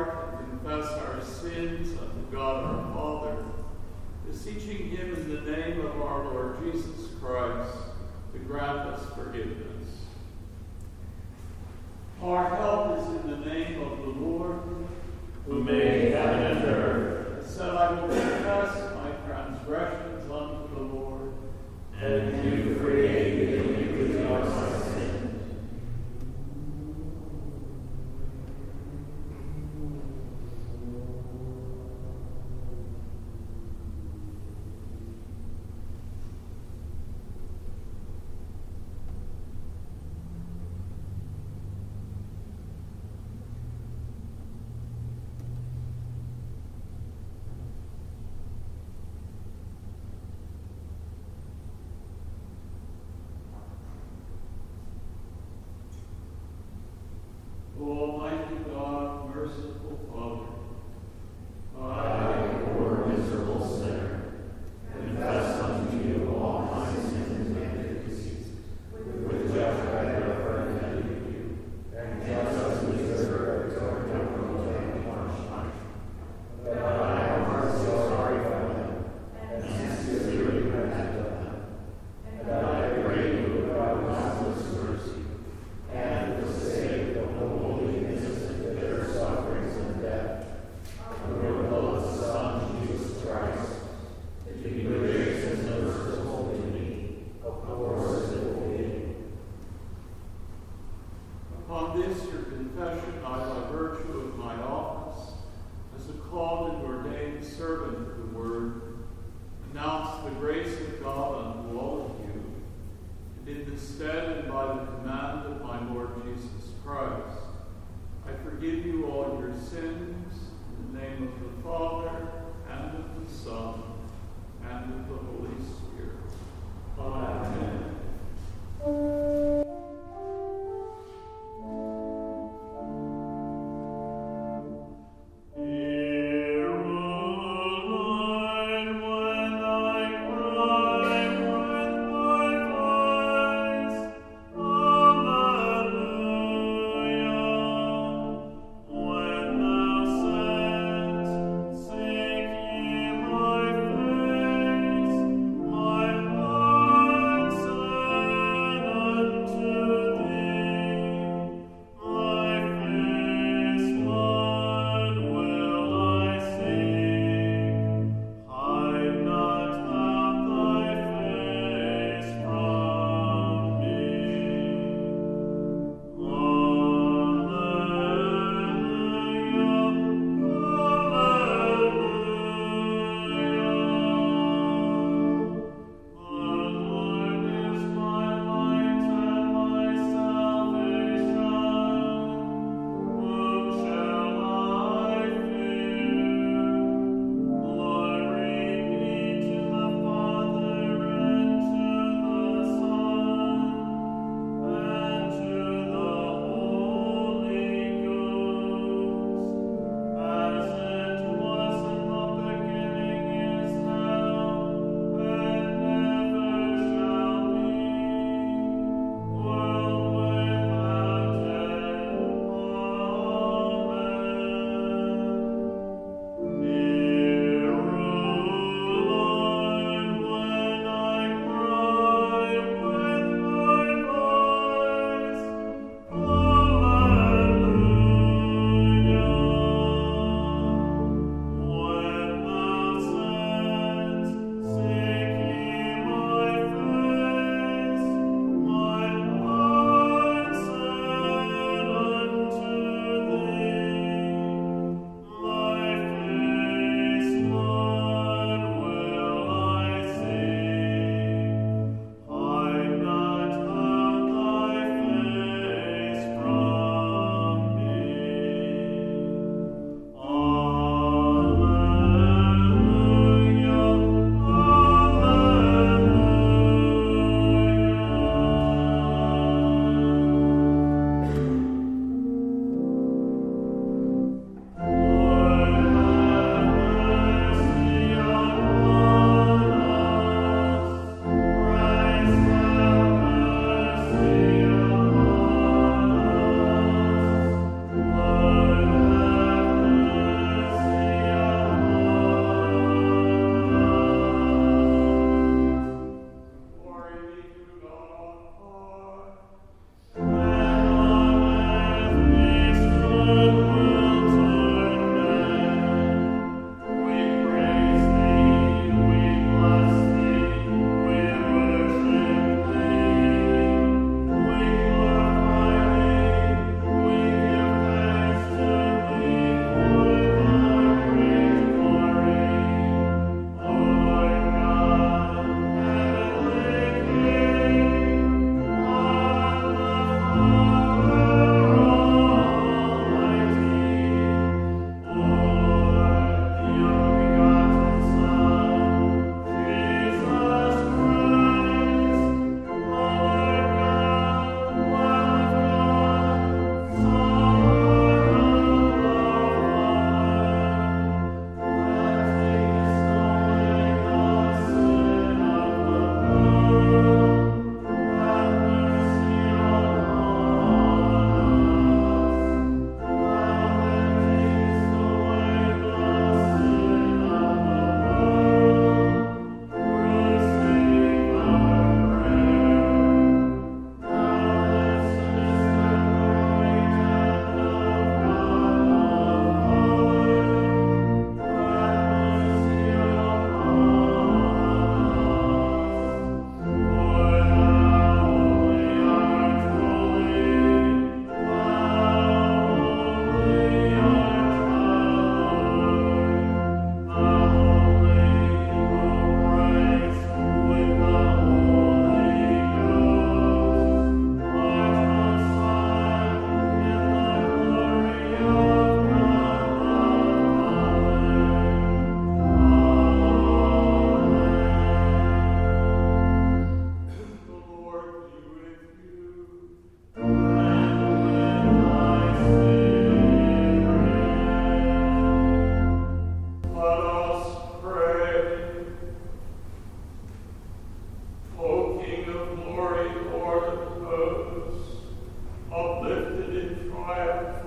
heart and confess our sins unto God our Father, beseeching him in the name of our Lord Jesus Christ to grant us forgiveness. Our help is in the name of the Lord, who made heaven and earth. So I will confess my transgressions unto the Lord, and you forgave the iniquity of my sins. Almighty God, merciful Father, I, a poor miserable sinner, confess unto you all my sins and iniquities, with which I have ever offended you, and justly deserve your temporal and punishment. But I am so sorry for them, and sincerely repent of them. And I pray you, by boundless mercy, and for the sake of the holy, innocent, bitter sufferings and death of your beloved Son, Jesus Christ, to be gracious and merciful to me, a poor sinful being. upon this your confession, I, by virtue of my office, as a called and ordained servant of the Word, announce the grace of God unto all of you, and in the stead and by the command of my Lord Jesus Christ, I forgive you all your sins in the name of the Father, and of the Son, and of the Holy Spirit. Amen.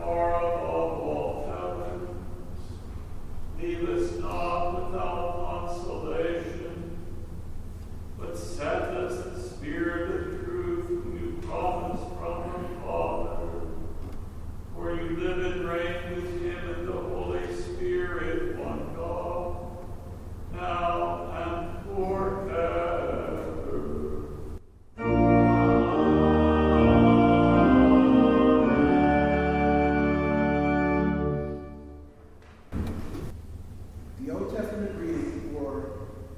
far above all heavens. Leave us not without consolation, but send us the Spirit of truth whom you promised from your Father. For you live and reign with him in the Holy Spirit, one God, now and forever. The Old Testament reading for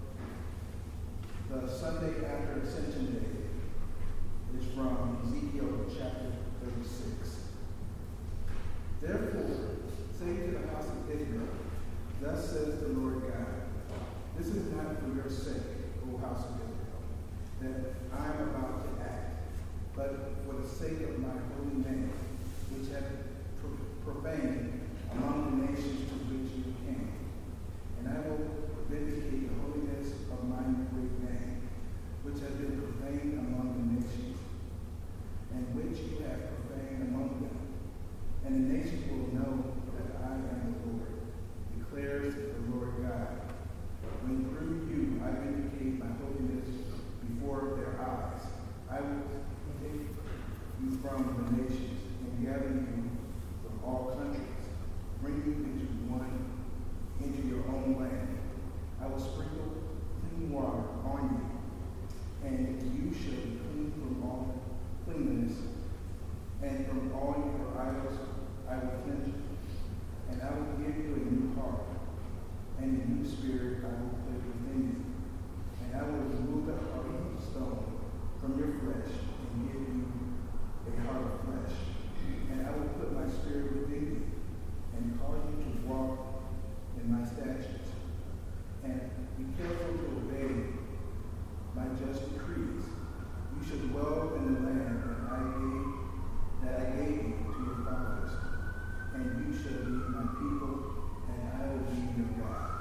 the Sunday after Ascension Day is from Ezekiel chapter 36. Therefore, say to the house of Israel, thus says the Lord God, this is not for your sake, O house of Israel, that I am about to act, but for the sake of my holy name, which hath profaned among the nations to which you came. And I will vindicate the holiness of my great name, which has been profaned among the nations, and which you have profaned among them. And the nations will know that I am the Lord, declares the Lord God, when through you I vindicate my holiness before their eyes. I will take you from the nations and gather you from all countries, bring you into your own land. I will sprinkle clean water on you, and you shall be clean from all cleanness, and from all your idols I will cleanse you. And I will give you a new heart, and a new spirit I will put within you. And I will remove the heart of stone from your flesh, and give you a heart of flesh. And I will put my spirit within you, and cause you to walk in my statutes, and be careful to obey my just decrees. You shall dwell in the land that I gave you to your fathers, and you shall be my people, and I will be your God.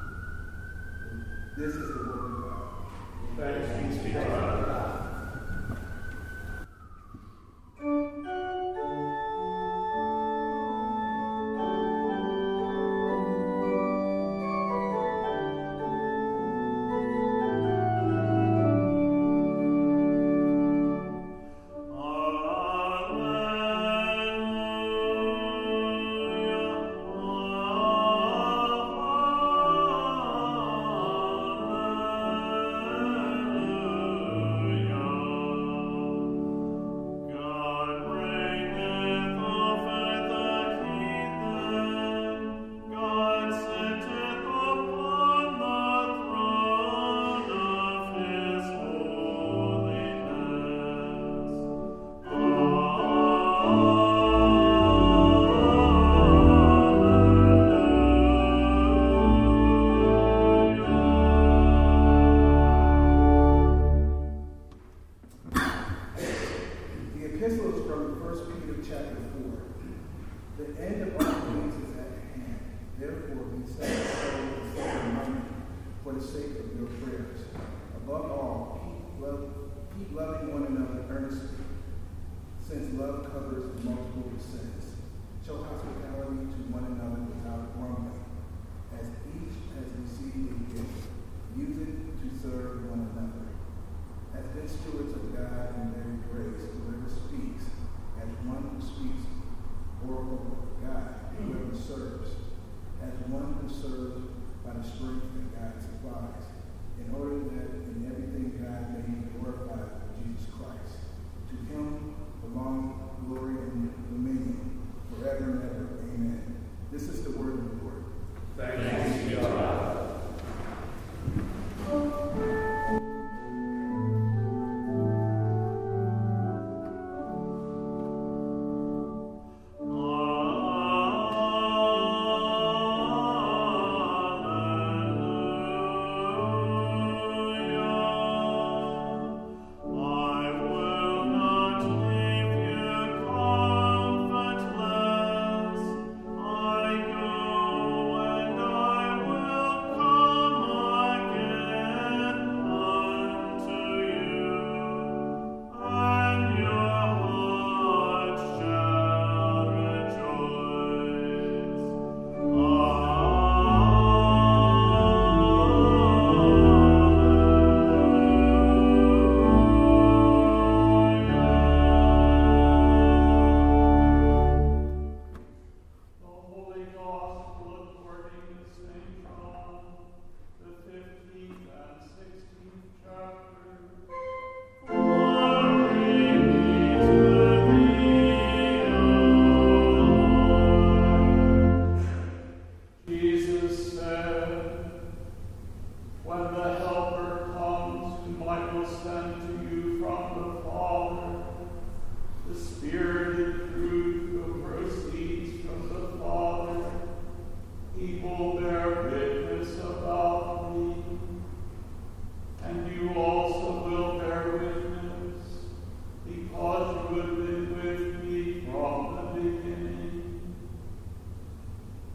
This is the word of God. Thanks be to God.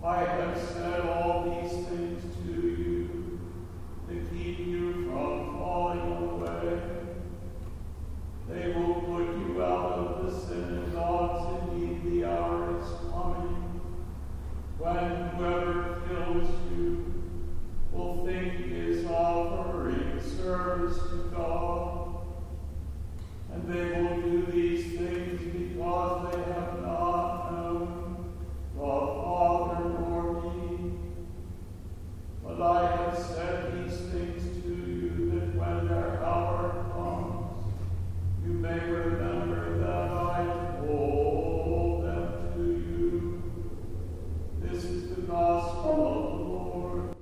I have said all these things to you to keep you from falling away. They will put you out of the synagogues. Indeed, the hour is coming when whoever kills you will think he is offering service to God. And they will do these things because they have not known the Father nor me. But I have said these things to you that when their hour comes, you may remember that I told them to you. This is the gospel of the Lord.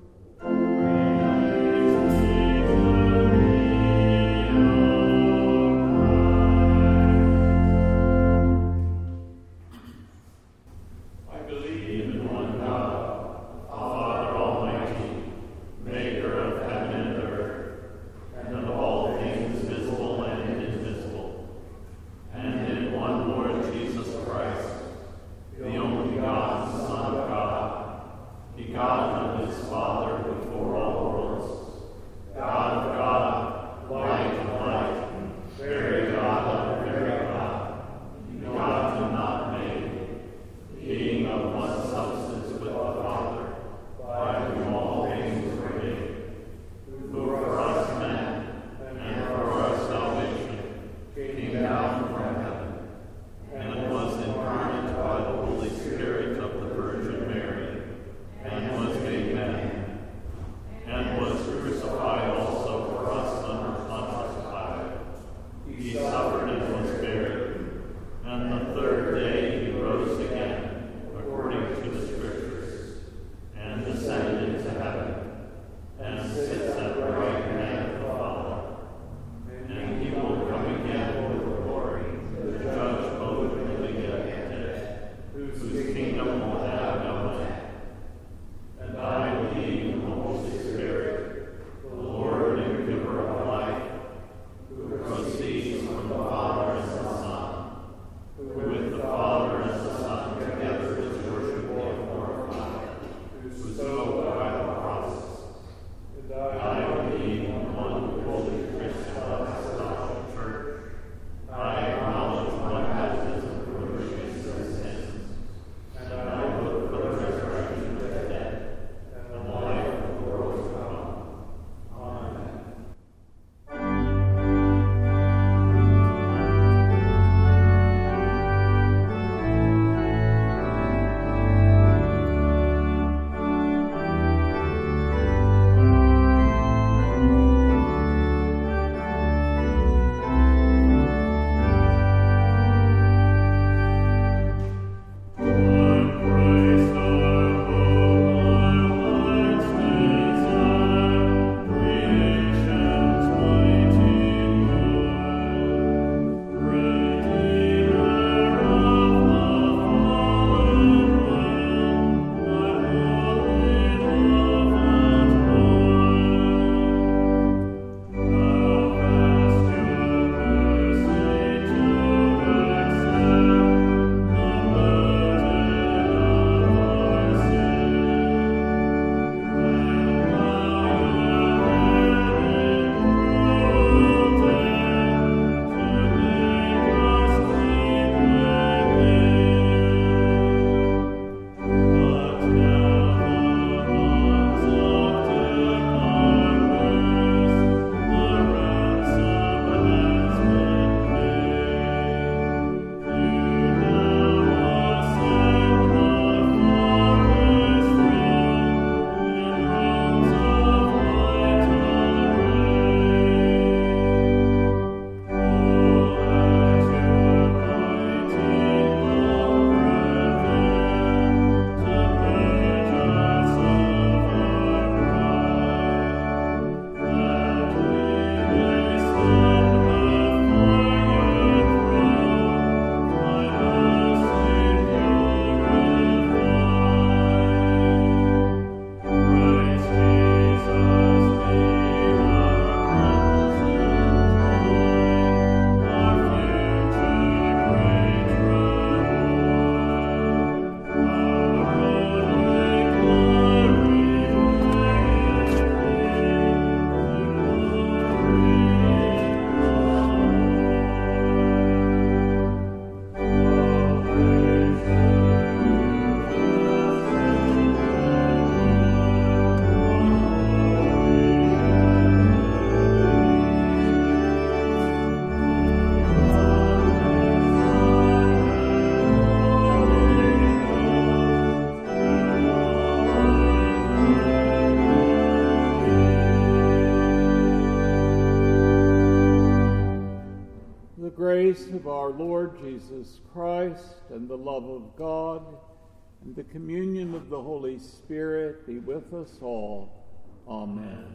grace of our Lord Jesus Christ and the love of God and the communion of the Holy Spirit be with us all. Amen.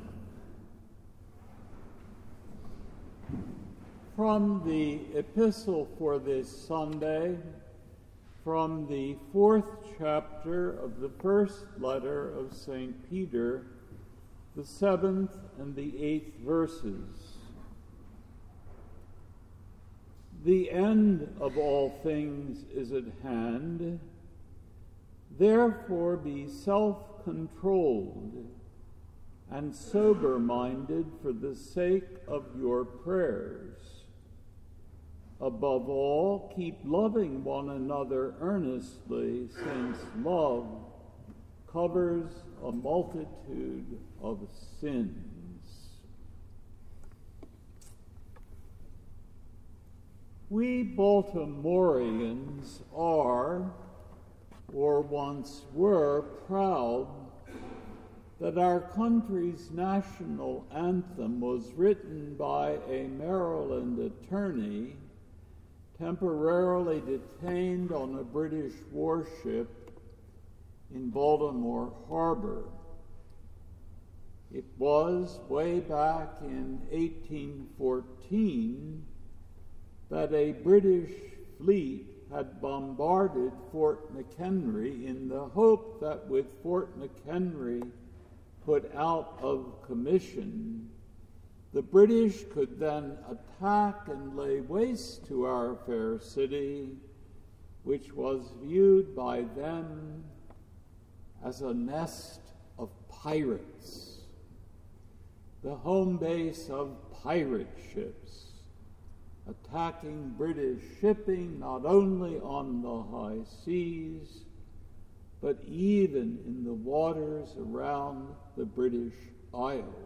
From the epistle for this Sunday, from the 4th chapter of the first letter of St. Peter, the 7th and the 8th verses. The end of all things is at hand. Therefore be self-controlled and sober-minded for the sake of your prayers. Above all, keep loving one another earnestly, since love covers a multitude of sins. We Baltimoreans are, or once were, proud that our country's national anthem was written by a Maryland attorney temporarily detained on a British warship in Baltimore Harbor. It was way back in 1814 that a British fleet had bombarded Fort McHenry in the hope that with Fort McHenry put out of commission, the British could then attack and lay waste to our fair city, which was viewed by them as a nest of pirates, the home base of pirate ships, attacking British shipping not only on the high seas, but even in the waters around the British Isles.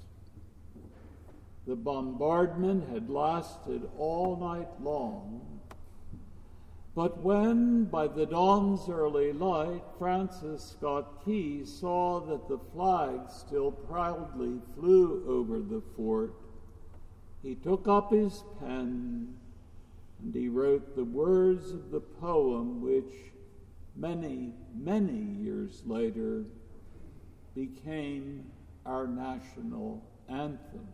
The bombardment had lasted all night long, but when, by the dawn's early light, Francis Scott Key saw that the flag still proudly flew over the fort, he took up his pen and he wrote the words of the poem which many, many years later became our national anthem.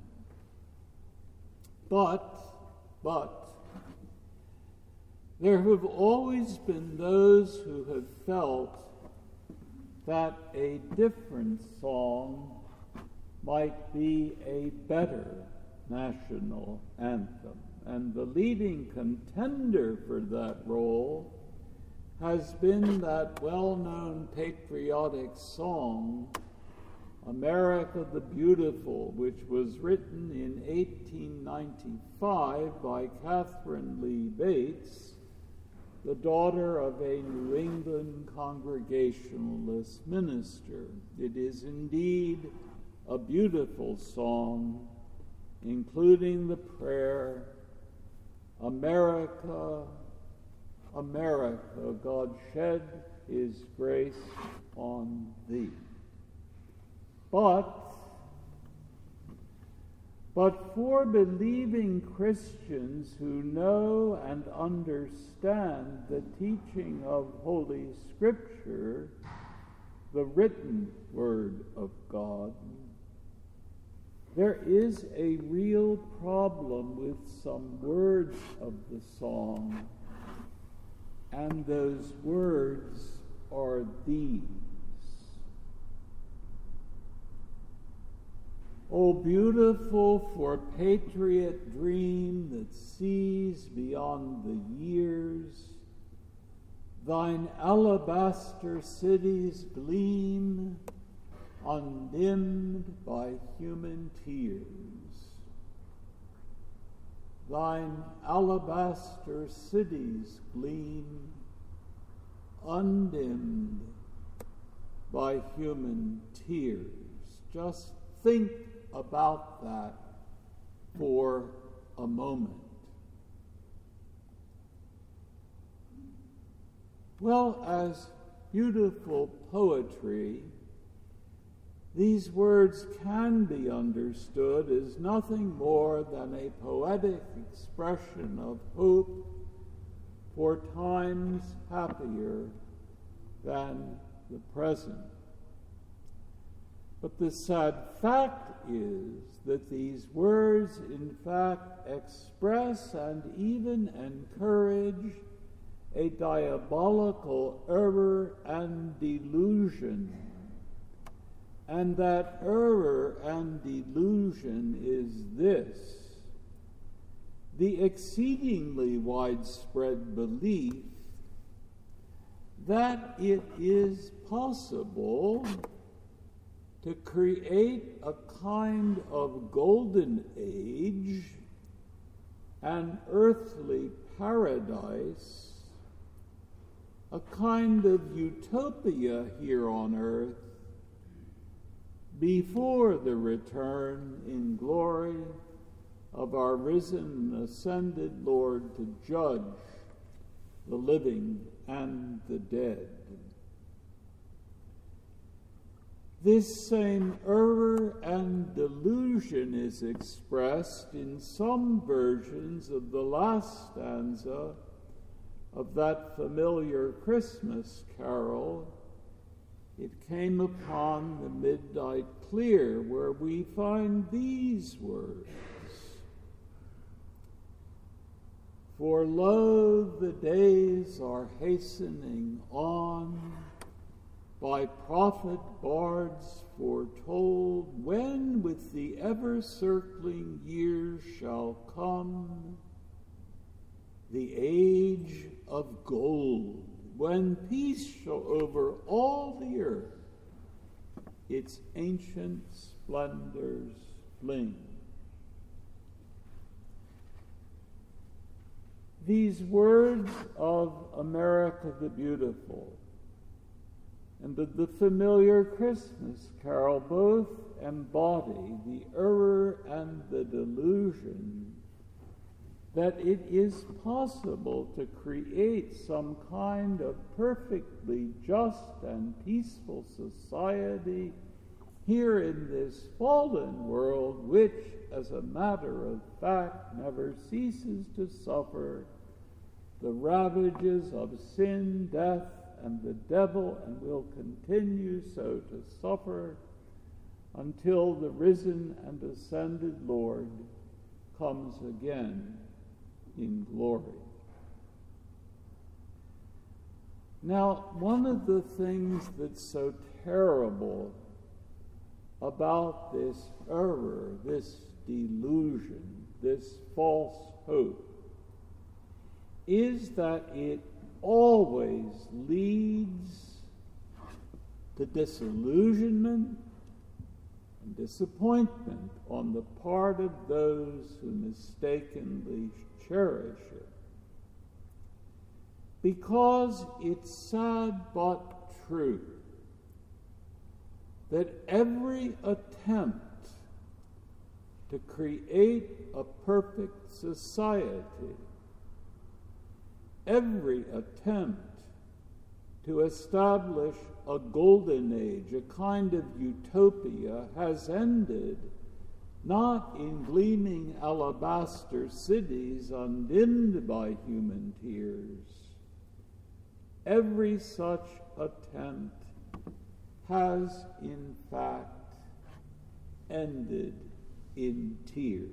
But there have always been those who have felt that a different song might be a better national anthem. And the leading contender for that role has been that well-known patriotic song, America the Beautiful, which was written in 1895 by Catherine Lee Bates, the daughter of a New England Congregationalist minister. It is indeed a beautiful song, including the prayer, America, America, God shed his grace on thee. But for believing Christians who know and understand the teaching of Holy Scripture, the written Word of God, there is a real problem with some words of the song, and those words are these. O beautiful for patriot dream that sees beyond the years, thine alabaster cities gleam, undimmed by human tears. Thine alabaster cities gleam, undimmed by human tears. Just think about that for a moment. Well, as beautiful poetry these words can be understood as nothing more than a poetic expression of hope for times happier than the present. But the sad fact is that these words in fact express and even encourage a diabolical error and delusion. And that error and delusion is this: the exceedingly widespread belief that it is possible to create a kind of golden age, an earthly paradise, a kind of utopia here on earth, before the return in glory of our risen and ascended Lord to judge the living and the dead. This same error and delusion is expressed in some versions of the last stanza of that familiar Christmas carol, "It Came Upon the Midnight Clear," where we find these words: "For lo, the days are hastening on, by prophet bards foretold, when with the ever-circling years shall come the age of gold, when peace shall over all the earth its ancient splendors fling." These words of America the Beautiful and the familiar Christmas carol both embody the error and the delusion that it is possible to create some kind of perfectly just and peaceful society here in this fallen world, which, as a matter of fact, never ceases to suffer the ravages of sin, death, and the devil, and will continue so to suffer until the risen and ascended Lord comes again in glory. Now, one of the things that's so terrible about this error, this delusion, this false hope, is that it always leads to disillusionment and disappointment on the part of those who mistakenly cherish it. Because it's sad but true that every attempt to create a perfect society, every attempt to establish a golden age, a kind of utopia, has ended not in gleaming alabaster cities undimmed by human tears. Every such attempt has, in fact, ended in tears.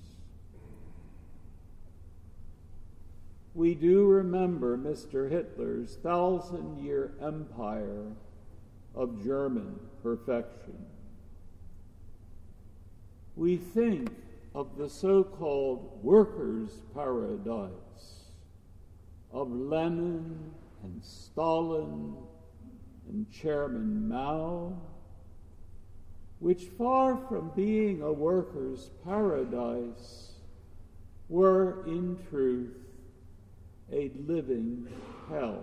We do remember Mr. Hitler's 1,000-year empire of German perfection. We think of the so-called workers' paradise of Lenin and Stalin and Chairman Mao, which, far from being a workers' paradise, were in truth a living hell.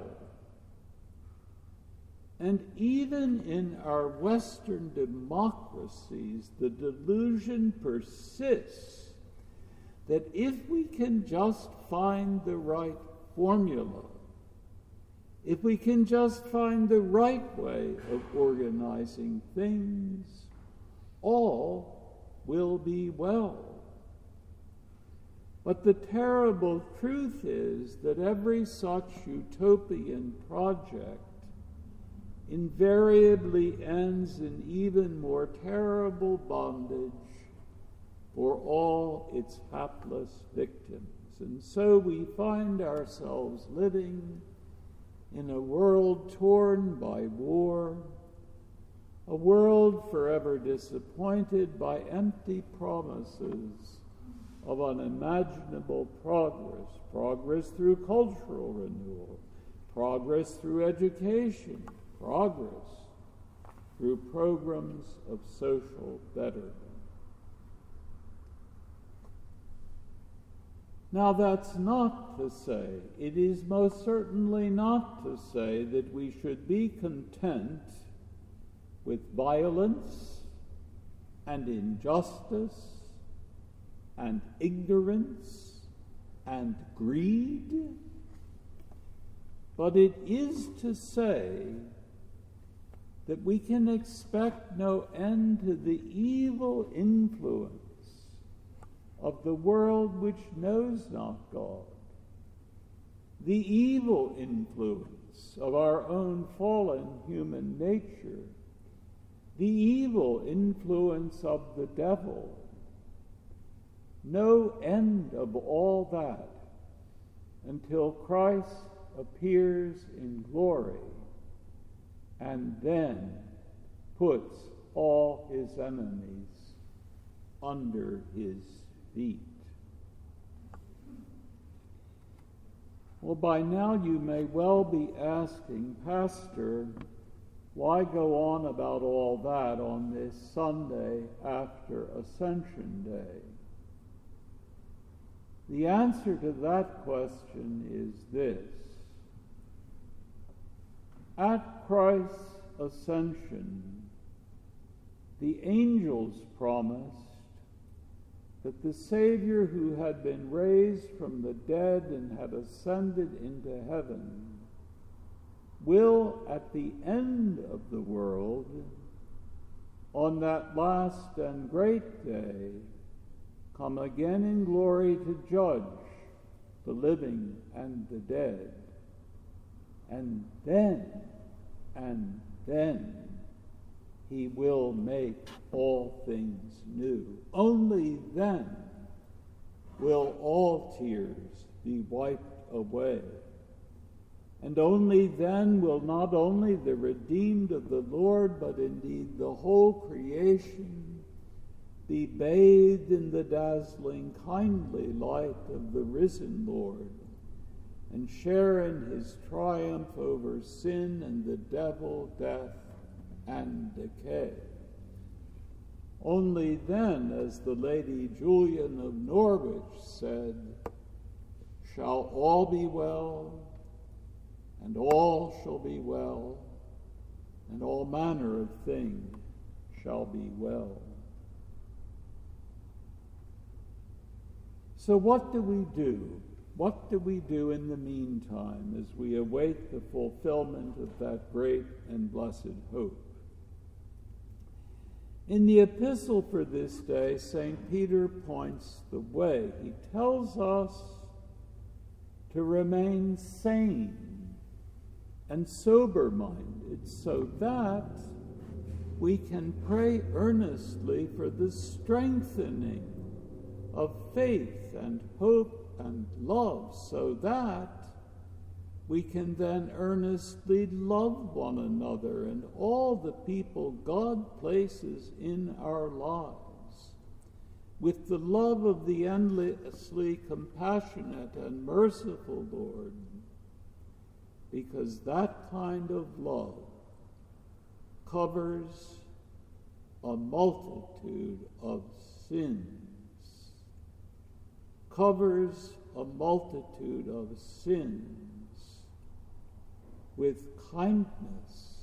And even in our Western democracies, the delusion persists that if we can just find the right formula, if we can just find the right way of organizing things, all will be well. But the terrible truth is that every such utopian project invariably ends in even more terrible bondage for all its hapless victims. And so we find ourselves living in a world torn by war, a world forever disappointed by empty promises of unimaginable progress through cultural renewal, progress through education, progress through programs of social betterment. Now, that's not to say, it is most certainly not to say that we should be content with violence and injustice and ignorance and greed, but it is to say that we can expect no end to the evil influence of the world which knows not God, the evil influence of our own fallen human nature, the evil influence of the devil. No end of all that until Christ appears in glory and then puts all his enemies under his feet. Well, by now you may well be asking, Pastor, why go on about all that on this Sunday after Ascension Day? The answer to that question is this. At Christ's ascension, the angels promised that the Savior who had been raised from the dead and had ascended into heaven will, at the end of the world, on that last and great day, come again in glory to judge the living and the dead. And then he will make all things new. Only then will all tears be wiped away. And only then will not only the redeemed of the Lord, but indeed the whole creation be bathed in the dazzling, kindly light of the risen Lord, and share in his triumph over sin and the devil, death, and decay. Only then, as the Lady Julian of Norwich said, shall all be well, and all shall be well, and all manner of things shall be well. So what do we do? What do we do in the meantime as we await the fulfillment of that great and blessed hope? In the epistle for this day, St. Peter points the way. He tells us to remain sane and sober-minded so that we can pray earnestly for the strengthening of faith and hope and love, so that we can then earnestly love one another and all the people God places in our lives with the love of the endlessly compassionate and merciful Lord, because that kind of love covers a multitude of sins. Covers a multitude of sins with kindness,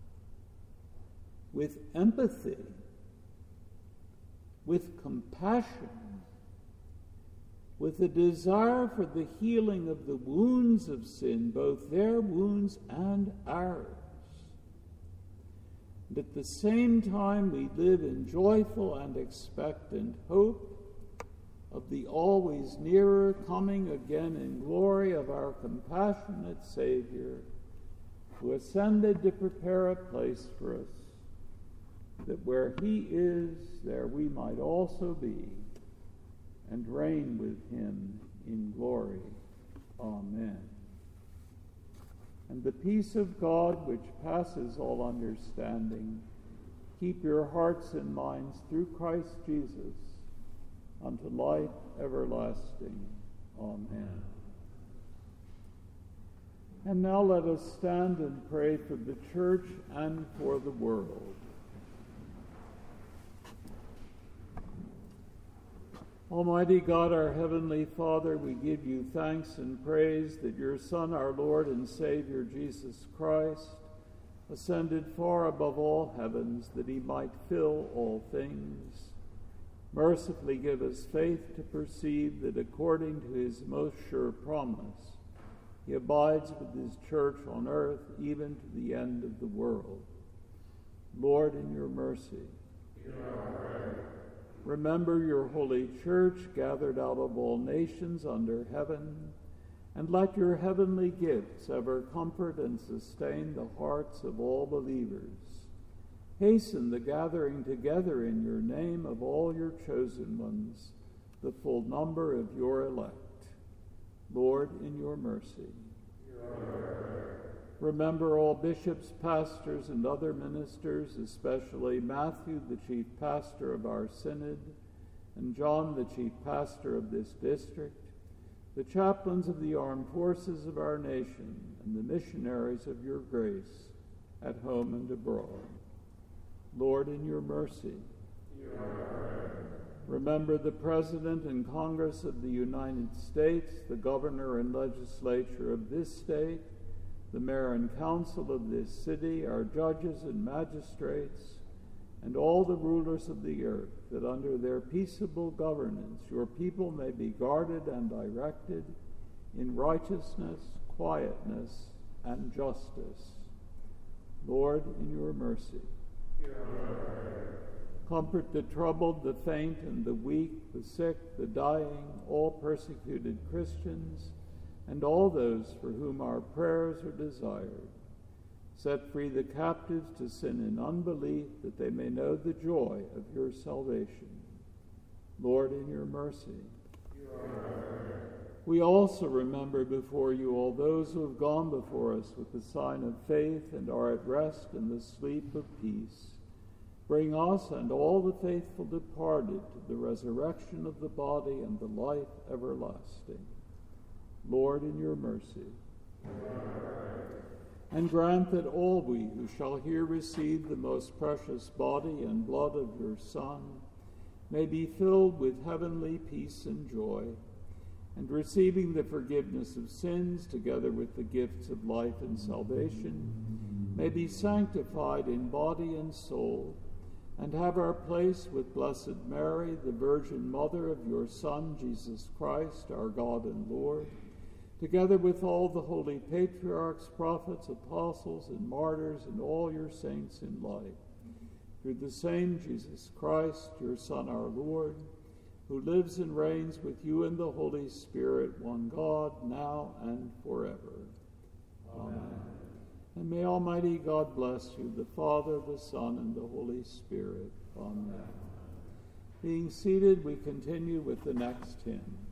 with empathy, with compassion, with a desire for the healing of the wounds of sin, both their wounds and ours. And at the same time, we live in joyful and expectant hope of the always nearer coming again in glory of our compassionate Savior, who ascended to prepare a place for us, that where he is, there we might also be, and reign with him in glory. Amen. And the peace of God, which passes all understanding, keep your hearts and minds through Christ Jesus unto life everlasting. Amen. And now let us stand and pray for the church and for the world. Almighty God, our heavenly Father, we give you thanks and praise that your Son, our Lord and Savior, Jesus Christ, ascended far above all heavens that he might fill all things. Mercifully give us faith to perceive that according to his most sure promise, he abides with his church on earth even to the end of the world. Lord, in your mercy, remember your holy church gathered out of all nations under heaven, and let your heavenly gifts ever comfort and sustain the hearts of all believers. Hasten the gathering together in your name of all your chosen ones, the full number of your elect. Lord, in your mercy. Remember all bishops, pastors, and other ministers, especially Matthew, the chief pastor of our synod, and John, the chief pastor of this district, the chaplains of the armed forces of our nation, and the missionaries of your grace at home and abroad. Lord, in your mercy. Remember the President and Congress of the United States, the governor and legislature of this state, the mayor and council of this city, our judges and magistrates, and all the rulers of the earth, that under their peaceable governance your people may be guarded and directed in righteousness, quietness, and justice. Lord, in your mercy. Comfort the troubled, the faint, and the weak, the sick, the dying, all persecuted Christians, and all those for whom our prayers are desired. Set free the captives to sin and unbelief, that they may know the joy of your salvation. Lord, in your mercy. We also remember before you all those who have gone before us with the sign of faith and are at rest in the sleep of peace. Bring us and all the faithful departed to the resurrection of the body and the life everlasting. Lord, in your mercy. And grant that all we who shall here receive the most precious body and blood of your Son may be filled with heavenly peace and joy, and receiving the forgiveness of sins together with the gifts of life and salvation, may be sanctified in body and soul, and have our place with Blessed Mary, the Virgin Mother of your Son, Jesus Christ, our God and Lord, together with all the holy patriarchs, prophets, apostles, and martyrs, and all your saints in light, through the same Jesus Christ, your Son, our Lord, who lives and reigns with you in the Holy Spirit, one God, now and forever. Amen. And may Almighty God bless you, the Father, the Son, and the Holy Spirit. Amen. Being seated, we continue with the next hymn.